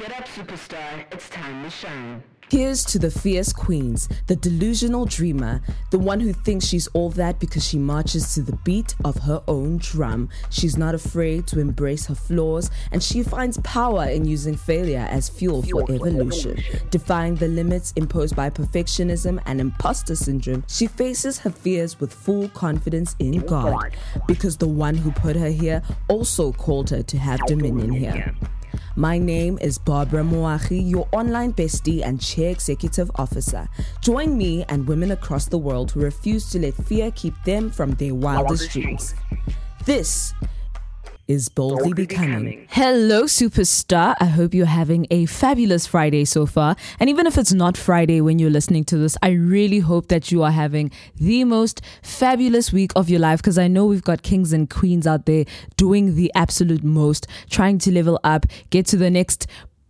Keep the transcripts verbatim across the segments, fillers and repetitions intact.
Get up, superstar. It's time to shine. Here's to the fierce queens, the delusional dreamer, the one who thinks she's all that because she marches to the beat of her own drum. She's not afraid to embrace her flaws, and she finds power in using failure as fuel for evolution. Defying the limits imposed by perfectionism and imposter syndrome, she faces her fears with full confidence in God, because the one who put her here also called her to have dominion here. My name is Barbara Moahi, your online bestie and chair executive officer. Join me and women across the world who refuse to let fear keep them from their wildest dreams. This is Boldly, Boldly Becoming. Becoming. Hello, superstar. I hope you're having a fabulous Friday so far. And even if it's not Friday when you're listening to this, I really hope that you are having the most fabulous week of your life, because I know we've got kings and queens out there doing the absolute most, trying to level up, get to the next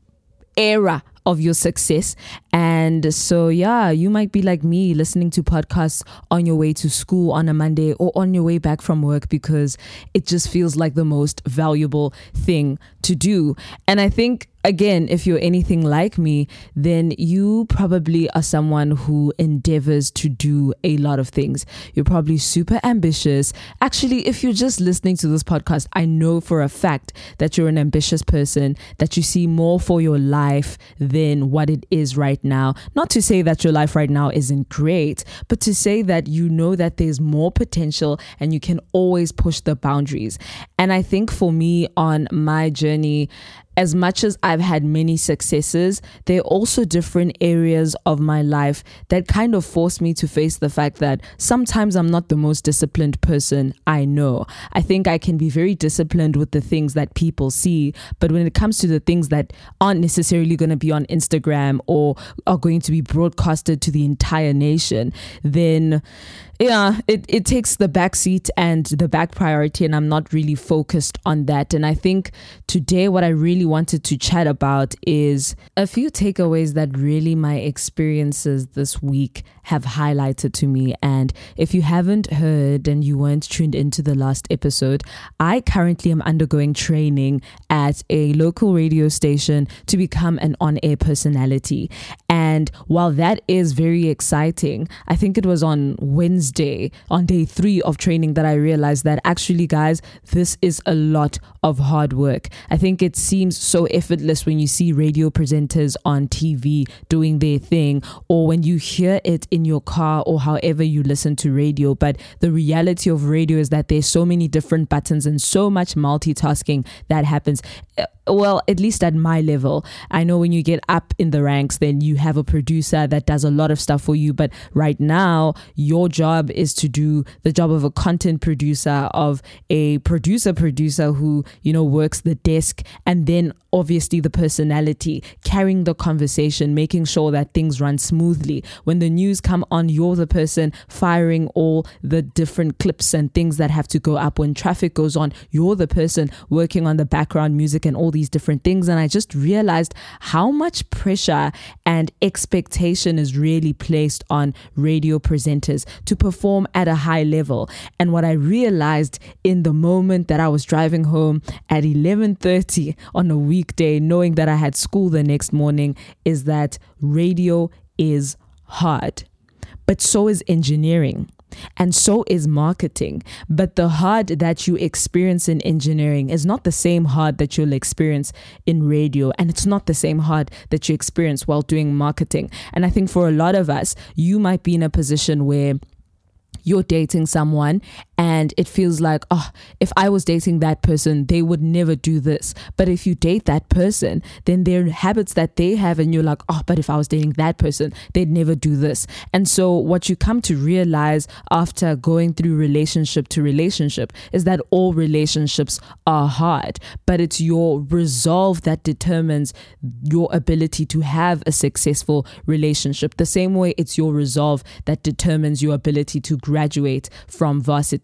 era of your success. And so, yeah, you might be like me, listening to podcasts on your way to school on a Monday or on your way back from work, because it just feels like the most valuable thing to do. And I think, again, if you're anything like me, then you probably are someone who endeavors to do a lot of things. You're probably super ambitious. Actually, if you're just listening to this podcast, I know for a fact that you're an ambitious person, that you see more for your life than what it is right now. Not to say that your life right now isn't great, but to say that you know that there's more potential and you can always push the boundaries. And I think for me on my journey, as much as I've had many successes, there are also different areas of my life that kind of force me to face the fact that sometimes I'm not the most disciplined person I know. I think I can be very disciplined with the things that people see, but when it comes to the things that aren't necessarily going to be on Instagram or are going to be broadcasted to the entire nation, then yeah, it, it takes the back seat and the back priority, and I'm not really focused on that. And I think today what I really wanted to chat about is a few takeaways that really my experiences this week have highlighted to me. And if you haven't heard and you weren't tuned into the last episode, I currently am undergoing training at a local radio station to become an on-air personality. And while that is very exciting, I think it was on Wednesday, on day three of training, that I realized that actually, guys, this is a lot of hard work. I think it seems so effortless when you see radio presenters on T V doing their thing, or when you hear it in your car or however you listen to radio. But the reality of radio is that there's so many different buttons and so much multitasking that happens. Well, at least at my level. I know when you get up in the ranks, then you have a producer that does a lot of stuff for you. But right now, your job is to do the job of a content producer, of a producer producer who, you know, works the desk, and then obviously the personality, carrying the conversation, making sure that things run smoothly. When the news come on, you're the person firing all the different clips and things that have to go up. When traffic goes on, you're the person working on the background music and all these different things. And I just realized how much pressure and expectation is really placed on radio presenters to perform at a high level. And what I realized in the moment that I was driving home at eleven thirty on a weekday, knowing that I had school the next morning, is that radio is hard, but so is engineering. And so is marketing. But the hard that you experience in engineering is not the same hard that you'll experience in radio. And it's not the same hard that you experience while doing marketing. And I think for a lot of us, you might be in a position where you're dating someone and it feels like, oh, if I was dating that person, they would never do this. But if you date that person, then there are habits that they have and you're like, oh, but if I was dating that person, they'd never do this. And so what you come to realize after going through relationship to relationship is that all relationships are hard, but it's your resolve that determines your ability to have a successful relationship. The same way it's your resolve that determines your ability to graduate from varsity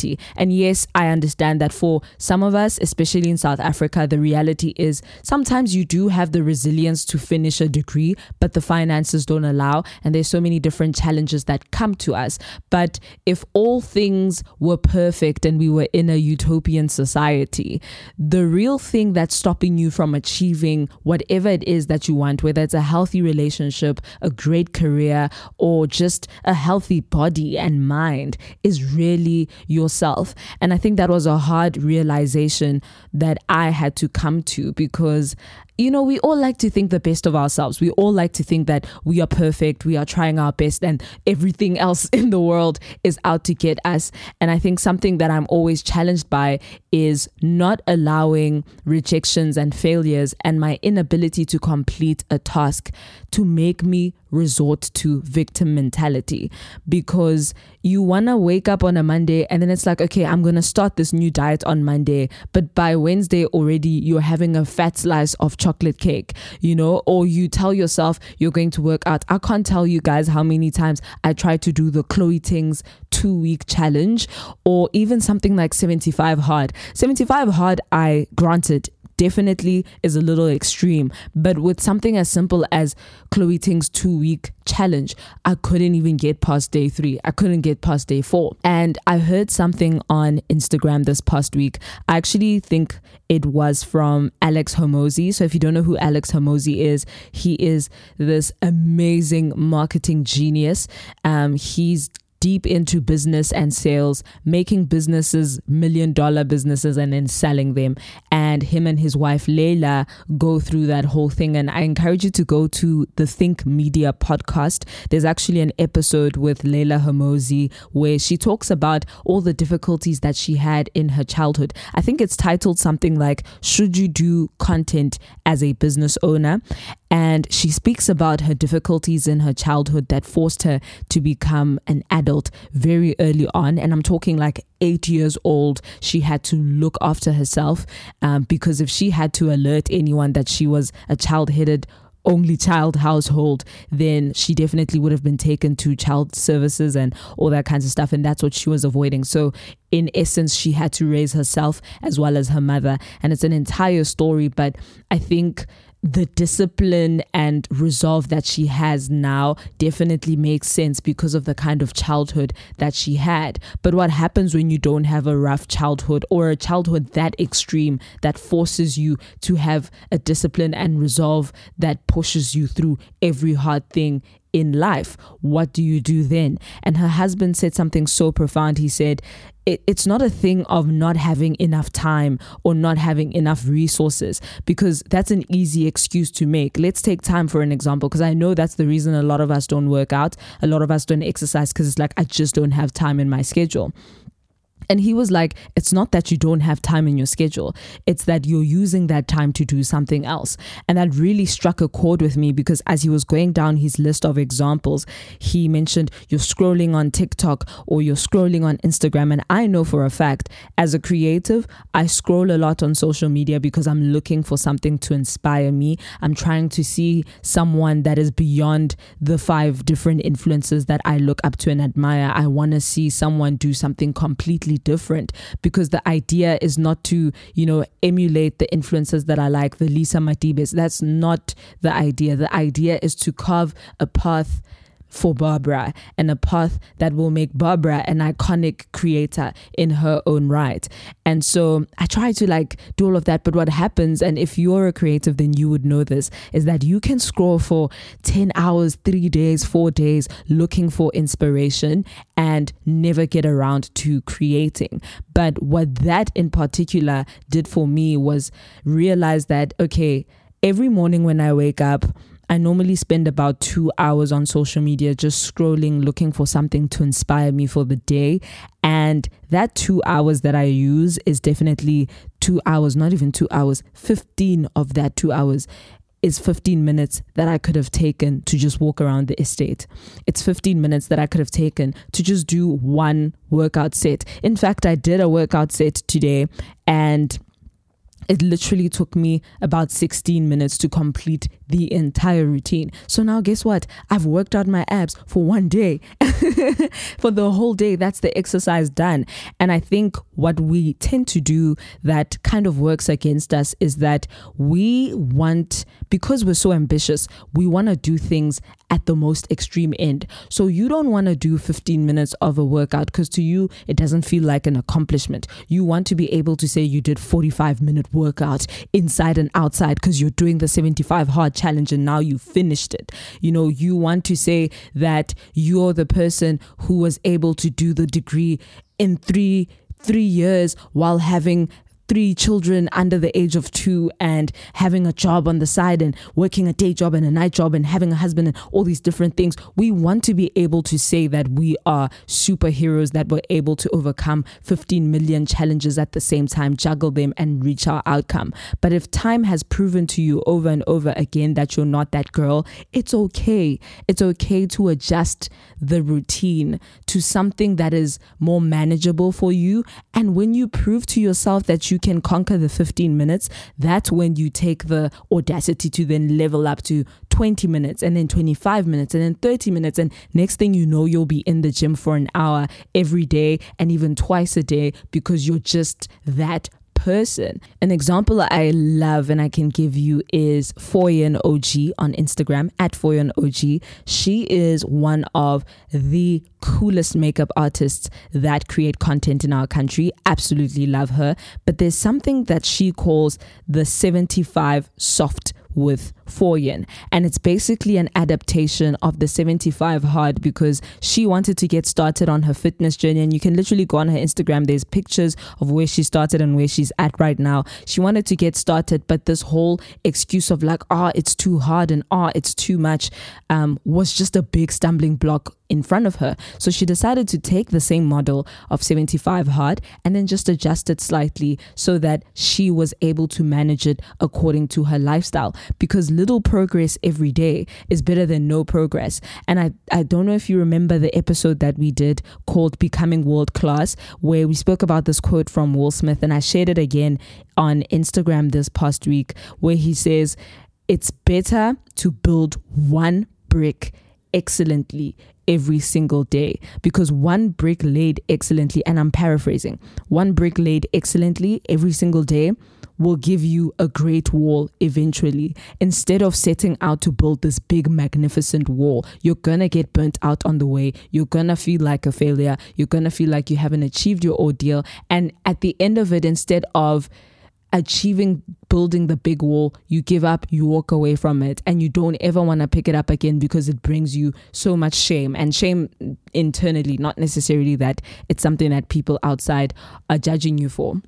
mentality. And yes, I understand that for some of us, especially in South Africa, the reality is sometimes you do have the resilience to finish a degree, but the finances don't allow. And there's so many different challenges that come to us. But if all things were perfect and we were in a utopian society, the real thing that's stopping you from achieving whatever it is that you want, whether it's a healthy relationship, a great career, or just a healthy body and mind, is really yourself. And I think that was a hard realization that I had to come to, because you know, we all like to think the best of ourselves. We all like to think that we are perfect, we are trying our best, and everything else in the world is out to get us. And I think something that I'm always challenged by is not allowing rejections and failures and my inability to complete a task to make me resort to victim mentality. Because you want to wake up on a Monday and then it's like, okay, I'm going to start this new diet on Monday. But by Wednesday already, you're having a fat slice of chocolate cake, you know, or you tell yourself you're going to work out. I can't tell you guys how many times I tried to do the Chloe Ting's two week challenge, or even something like seventy-five hard. seventy-five hard, I granted, definitely is a little extreme, but with something as simple as Chloe Ting's two week challenge, I couldn't even get past day three. I couldn't get past day four. And I heard something on Instagram this past week. I actually think it was from Alex Hormozi. So if you don't know who Alex Hormozi is, he is this amazing marketing genius. Um, he's deep into business and sales, making businesses million dollar businesses and then selling them. And him and his wife Layla go through that whole thing. And I encourage you to go to the Think Media podcast. There's actually an episode with Layla Hormozi where she talks about all the difficulties that she had in her childhood. I think it's titled something like, "Should you do content as a business owner?" And she speaks about her difficulties in her childhood that forced her to become an adult very early on. And I'm talking like eight years old. She had to look after herself um, because if she had to alert anyone that she was a child-headed only child household, then she definitely would have been taken to child services and all that kinds of stuff. And that's what she was avoiding. So in essence, she had to raise herself as well as her mother. And it's an entire story. But I think the discipline and resolve that she has now definitely makes sense because of the kind of childhood that she had. But what happens when you don't have a rough childhood, or a childhood that extreme that forces you to have a discipline and resolve that pushes you through every hard thing in life? What do you do then? And her husband said something so profound. He said, It, it's not a thing of not having enough time or not having enough resources, because that's an easy excuse to make. Let's take time for an example, because I know that's the reason a lot of us don't work out. A lot of us don't exercise because it's like, I just don't have time in my schedule. And he was like, it's not that you don't have time in your schedule. It's that you're using that time to do something else. And that really struck a chord with me, because as he was going down his list of examples, he mentioned you're scrolling on TikTok or you're scrolling on Instagram. And I know for a fact, as a creative, I scroll a lot on social media because I'm looking for something to inspire me. I'm trying to see someone that is beyond the five different influencers that I look up to and admire. I want to see someone do something completely different, because the idea is not to, you know, emulate the influencers that I like, the Lisa Madibes. That's not the idea. The idea is to carve a path for Barbara, and a path that will make Barbara an iconic creator in her own right. And so I try to like do all of that. But what happens, and if you're a creative, then you would know this, is that you can scroll for ten hours, three days, four days, looking for inspiration and never get around to creating. But what that in particular did for me was realize that, okay, every morning when I wake up, I normally spend about two hours on social media just scrolling, looking for something to inspire me for the day. And that two hours that I use is definitely two hours, not even two hours, fifteen of that two hours is fifteen minutes that I could have taken to just walk around the estate. It's fifteen minutes that I could have taken to just do one workout set. In fact, I did a workout set today, and It literally took me about sixteen minutes to complete the entire routine. So now guess what? I've worked out my abs for one day. For the whole day, that's the exercise done. And I think what we tend to do that kind of works against us is that we want, because we're so ambitious, we want to do things at the most extreme end. So you don't want to do fifteen minutes of a workout because to you, it doesn't feel like an accomplishment. You want to be able to say you did forty-five minute workout inside and outside because you're doing the seventy-five hard challenge and now you finished it. You know, you want to say that you're the person who was able to do the degree in three three years while having three children under the age of two and having a job on the side and working a day job and a night job and having a husband and all these different things. We want to be able to say that we are superheroes, that were able to overcome fifteen million challenges at the same time, juggle them and reach our outcome. But if time has proven to you over and over again that you're not that girl, it's okay. It's okay to adjust the routine to something that is more manageable for you. And when you prove to yourself that you can conquer the fifteen minutes, that's when you take the audacity to then level up to twenty minutes and then twenty-five minutes and then thirty minutes. And next thing you know, you'll be in the gym for an hour every day and even twice a day because you're just that person. An example I love and I can give you is Foyen O G on Instagram, at Foyen O G. She is one of the coolest makeup artists that create content in our country. Absolutely love her. But there's something that she calls the seventy-five soft with Foyen, and it's basically an adaptation of the seventy-five hard because she wanted to get started on her fitness journey. And you can literally go on her Instagram, there's pictures of where she started and where she's at right now. She wanted to get started, but this whole excuse of like, ah, oh, it's too hard and ah, oh, it's too much um, was just a big stumbling block in front of her. So she decided to take the same model of seventy-five hard and then just adjust it slightly so that she was able to manage it according to her lifestyle, because little progress every day is better than no progress. And I, I don't know if you remember the episode that we did called Becoming World Class, where we spoke about this quote from Will Smith, and I shared it again on Instagram this past week, where he says, it's better to build one brick excellently every single day, because one brick laid excellently, and I'm paraphrasing, one brick laid excellently every single day will give you a great wall eventually. Instead of setting out to build this big magnificent wall, you're gonna get burnt out on the way. You're gonna feel like a failure. You're gonna feel like you haven't achieved your ordeal, and at the end of it, instead of achieving building the big wall, you give up, you walk away from it, and you don't ever want to pick it up again because it brings you so much shame, and shame internally, not necessarily that it's something that people outside are judging you for.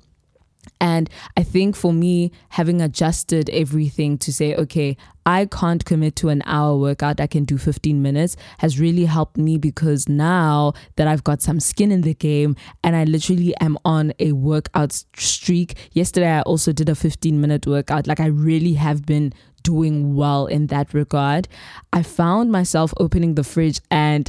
And I think for me, having adjusted everything to say, okay, I can't commit to an hour workout, I can do fifteen minutes, has really helped me, because now that I've got some skin in the game and I literally am on a workout streak. Yesterday, I also did a fifteen minute workout. Like, I really have been doing well in that regard. I found myself opening the fridge, and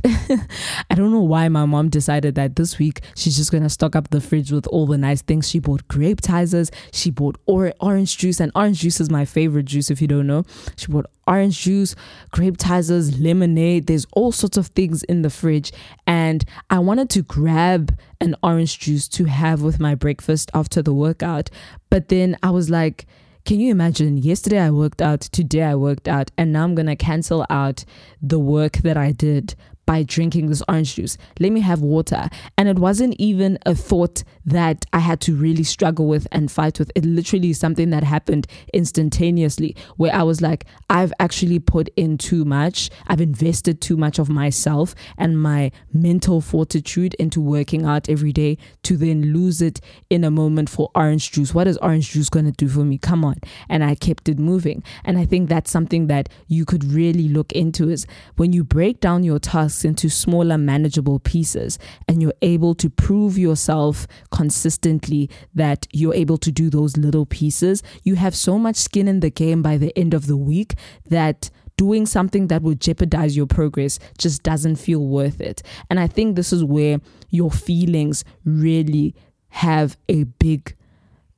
I don't know why my mom decided that this week she's just going to stock up the fridge with all the nice things. She bought grape tizers, she bought or- orange juice, and orange juice is my favorite juice if you don't know. She bought orange juice, grape tizers, lemonade. There's all sorts of things in the fridge, and I wanted to grab an orange juice to have with my breakfast after the workout. But then I was like, can you imagine? Yesterday I worked out, today I worked out, and now I'm going to cancel out the work that I did by drinking this orange juice. Let me have water. And it wasn't even a thought that I had to really struggle with and fight with. It literally is something that happened instantaneously, where I was like, I've actually put in too much. I've invested too much of myself and my mental fortitude into working out every day to then lose it in a moment for orange juice. What is orange juice going to do for me? Come on. And I kept it moving. And I think that's something that you could really look into, is when you break down your tasks into smaller, manageable pieces, and you're able to prove yourself consistently that you're able to do those little pieces, you have so much skin in the game by the end of the week that doing something that would jeopardize your progress just doesn't feel worth it. And I think this is where your feelings really have a big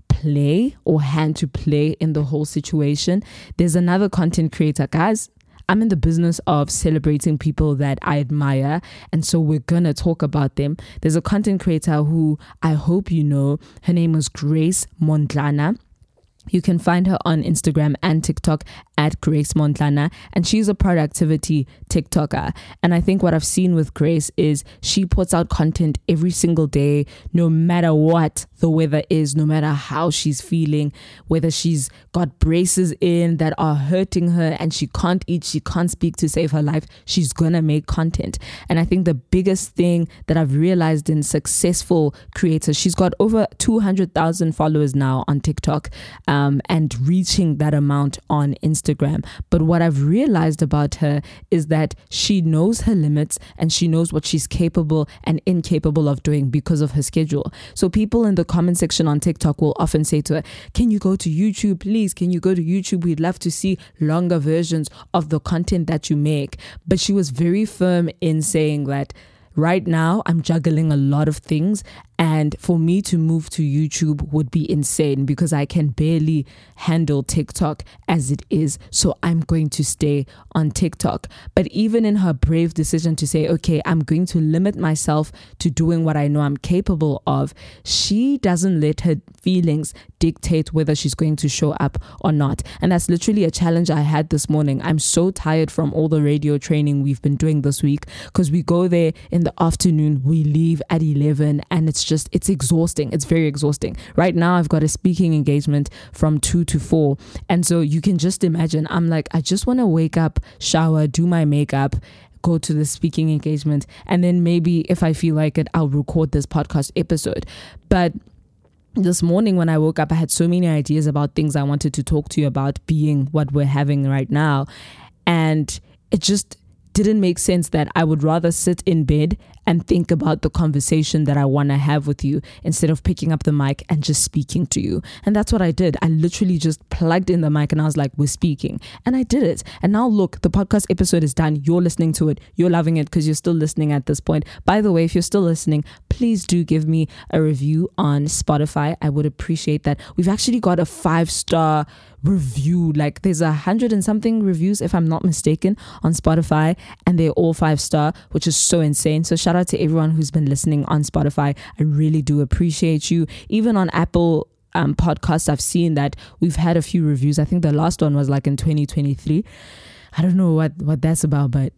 play or hand to play in the whole situation. There's another content creator, guys. I'm in the business of celebrating people that I admire, and so we're gonna talk about them. There's a content creator who I hope you know. Her name is Grace Mondlana. You can find her on Instagram and TikTok at Grace Mondlana, and she's a productivity TikToker. And I think what I've seen with Grace is she puts out content every single day, no matter what the weather is, no matter how she's feeling, whether she's got braces in that are hurting her and she can't eat, she can't speak to save her life, she's gonna make content. And I think the biggest thing that I've realized in successful creators, she's got over two hundred thousand followers now on TikTok. Um, Um, and reaching that amount on Instagram. But what I've realized about her is that she knows her limits and she knows what she's capable and incapable of doing because of her schedule. So people in the comment section on TikTok will often say to her, can you go to YouTube, please? Can you go to YouTube? We'd love to see longer versions of the content that you make. But she was very firm in saying that right now I'm juggling a lot of things, and for me to move to YouTube would be insane because I can barely handle TikTok as it is. So I'm going to stay on TikTok. But even in her brave decision to say, okay, I'm going to limit myself to doing what I know I'm capable of, she doesn't let her feelings dictate whether she's going to show up or not. And that's literally a challenge I had this morning. I'm so tired from all the radio training we've been doing this week because we go there in the afternoon, we leave at eleven, and it's just, it's exhausting. It's very exhausting. Right now, I've got a speaking engagement from two to four. And so you can just imagine, I'm like, I just want to wake up, shower, do my makeup, go to the speaking engagement. And then maybe if I feel like it, I'll record this podcast episode. But this morning when I woke up, I had so many ideas about things I wanted to talk to you about, being what we're having right now. And it just didn't make sense that I would rather sit in bed and think about the conversation that I want to have with you instead of picking up the mic and just speaking to you. And that's what I did. I literally just plugged in the mic and I was like, we're speaking. And I did it. And now look, the podcast episode is done. You're listening to it. You're loving it because you're still listening at this point. By the way, if you're still listening, please do give me a review on Spotify. I would appreciate that. We've actually got a five-star review. Like there's a hundred and something reviews, if I'm not mistaken, on Spotify, and they're all five star, which is so insane. So shout out to everyone who's been listening on Spotify. I really do appreciate you. Even on Apple um, podcasts, I've seen that we've had a few reviews. I think the last one was like in twenty twenty-three. I don't know what, what that's about, but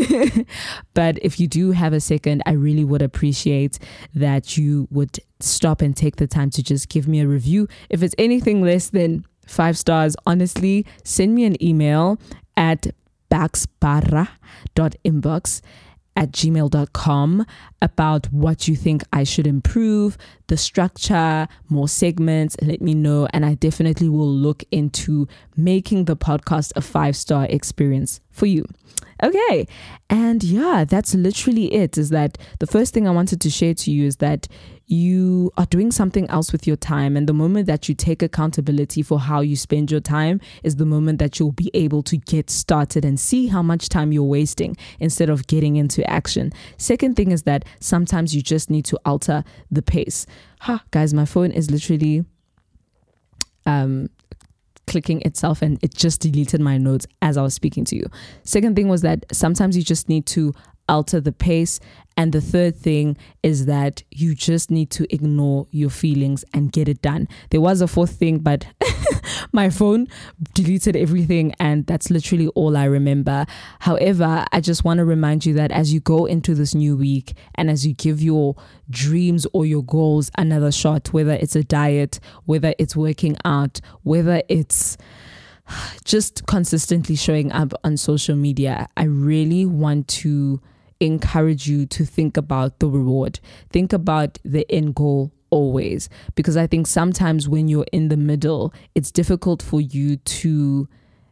but if you do have a second, I really would appreciate that you would stop and take the time to just give me a review. If it's anything less than five stars, honestly, send me an email at baxbarra dot inbox at gmail dot com about what you think I should improve, the structure, more segments. Let me know, and I definitely will look into making the podcast a five-star experience for you. Okay, and yeah, that's literally it. Is that the first thing I wanted to share to you is that you are doing something else with your time, and the moment that you take accountability for how you spend your time is the moment that you'll be able to get started and see how much time you're wasting instead of getting into action. Second thing is that sometimes you just need to alter the pace. Ha, guys, my phone is literally um clicking itself and it just deleted my notes as I was speaking to you. Second thing was that sometimes you just need to alter the pace. And the third thing is that you just need to ignore your feelings and get it done. There was a fourth thing, but my phone deleted everything, and that's literally all I remember. However, I just want to remind you that as you go into this new week and as you give your dreams or your goals another shot, whether it's a diet, whether it's working out, whether it's just consistently showing up on social media, I really want to encourage you to think about the reward. Think about the end goal always, because I think sometimes when you're in the middle, it's difficult for you to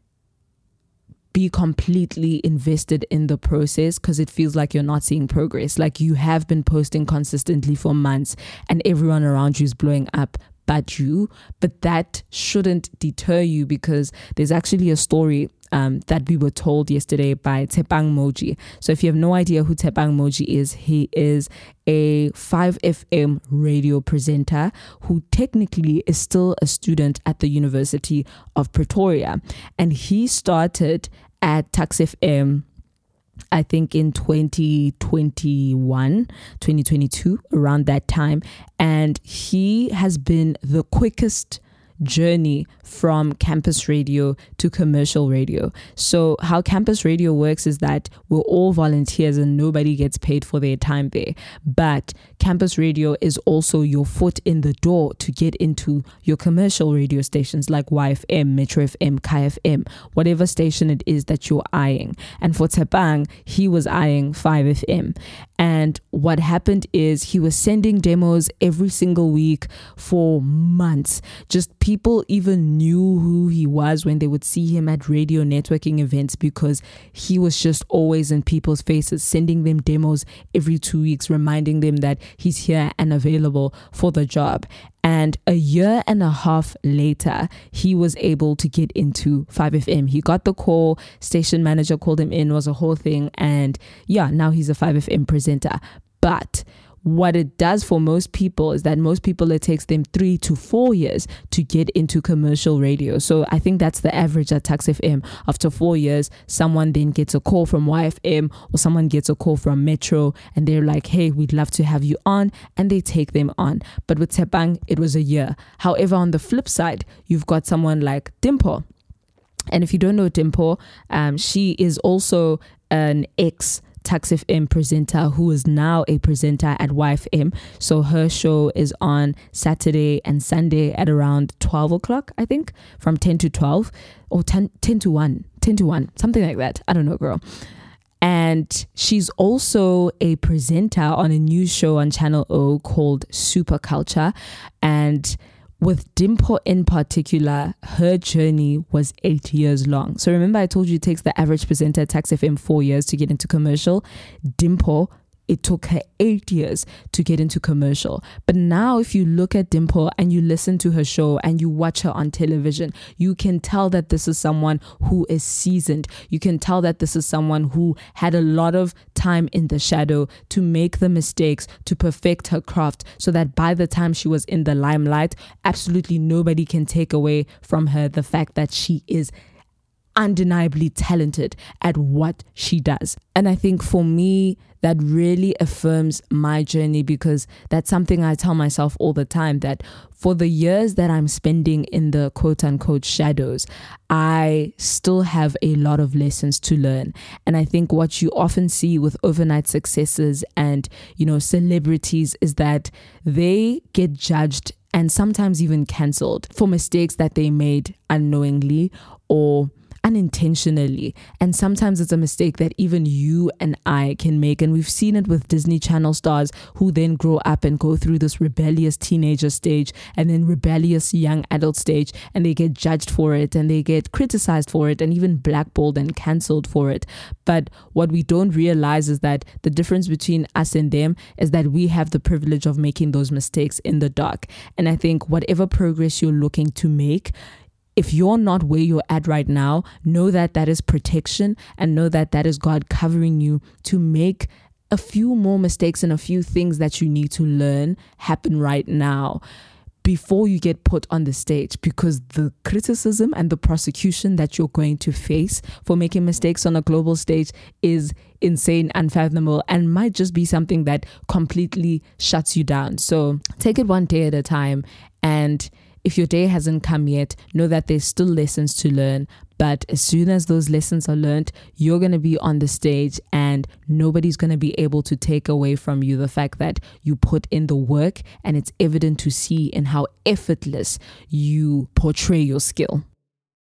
be completely invested in the process because it feels like you're not seeing progress. Like you have been posting consistently for months and everyone around you is blowing up, but you, but that shouldn't deter you, because there's actually a story Um, that we were told yesterday by Tshepang Moji. So if you have no idea who Tshepang Moji is, he is a five F M radio presenter who technically is still a student at the University of Pretoria. And he started at Tuks F M, I think in twenty twenty-one, twenty twenty-two, around that time. And he has been the quickest journey from campus radio to commercial radio. So how campus radio works is that we're all volunteers and nobody gets paid for their time there. But campus radio is also your foot in the door to get into your commercial radio stations like Y F M, Metro F M, Kai F M, whatever station it is that you're eyeing. And for Tshepang, he was eyeing five F M. And what happened is he was sending demos every single week for months. Just people even knew who he was when they would see him at radio networking events, because he was just always in people's faces, sending them demos every two weeks, reminding them that he's here and available for the job. And a year and a half later, he was able to get into five F M. He got the call, station manager called him in, was a whole thing. And yeah, now he's a five F M presenter. But what it does for most people is that most people, it takes them three to four years to get into commercial radio. So I think that's the average at Tuks F M. After four years, someone then gets a call from Y F M or someone gets a call from Metro and they're like, hey, we'd love to have you on, and they take them on. But with Tshepang, it was a year. However, on the flip side, you've got someone like Dimpo. And if you don't know Dimpo, um, she is also an ex Tuks F M presenter who is now a presenter at Y F M. So her show is on Saturday and Sunday at around twelve o'clock, I think, from ten to twelve or ten, ten to one, ten to one, something like that. I don't know, girl. And she's also a presenter on a new show on Channel O called Super Culture. And with Dimpo in particular, her journey was eight years long. So remember I told you it takes the average presenter at Tuks F M four years to get into commercial. Dimpo, it took her eight years to get into commercial. But now if you look at Dimpo and you listen to her show and you watch her on television, you can tell that this is someone who is seasoned. You can tell that this is someone who had a lot of time in the shadow to make the mistakes, to perfect her craft, so that by the time she was in the limelight, absolutely nobody can take away from her the fact that she is undeniably talented at what she does. And I think for me, that really affirms my journey, because that's something I tell myself all the time, that for the years that I'm spending in the quote unquote shadows, I still have a lot of lessons to learn. And I think what you often see with overnight successes and, you know, celebrities is that they get judged and sometimes even cancelled for mistakes that they made unknowingly or unintentionally. And sometimes it's a mistake that even you and I can make. And we've seen it with Disney Channel stars who then grow up and go through this rebellious teenager stage and then rebellious young adult stage, and they get judged for it and they get criticized for it and even blackballed and cancelled for it. But what we don't realize is that the difference between us and them is that we have the privilege of making those mistakes in the dark. And I think whatever progress you're looking to make, if you're not where you're at right now, know that that is protection, and know that that is God covering you to make a few more mistakes and a few things that you need to learn happen right now before you get put on the stage, because the criticism and the prosecution that you're going to face for making mistakes on a global stage is insane, unfathomable, and might just be something that completely shuts you down. So take it one day at a time, and if your day hasn't come yet, know that there's still lessons to learn. But as soon as those lessons are learned, you're going to be on the stage and nobody's going to be able to take away from you the fact that you put in the work, and it's evident to see in how effortless you portray your skill.